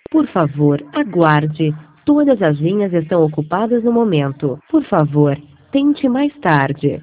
Por favor, aguarde. Todas as linhas estão ocupadas no momento. Por favor, tente mais tarde.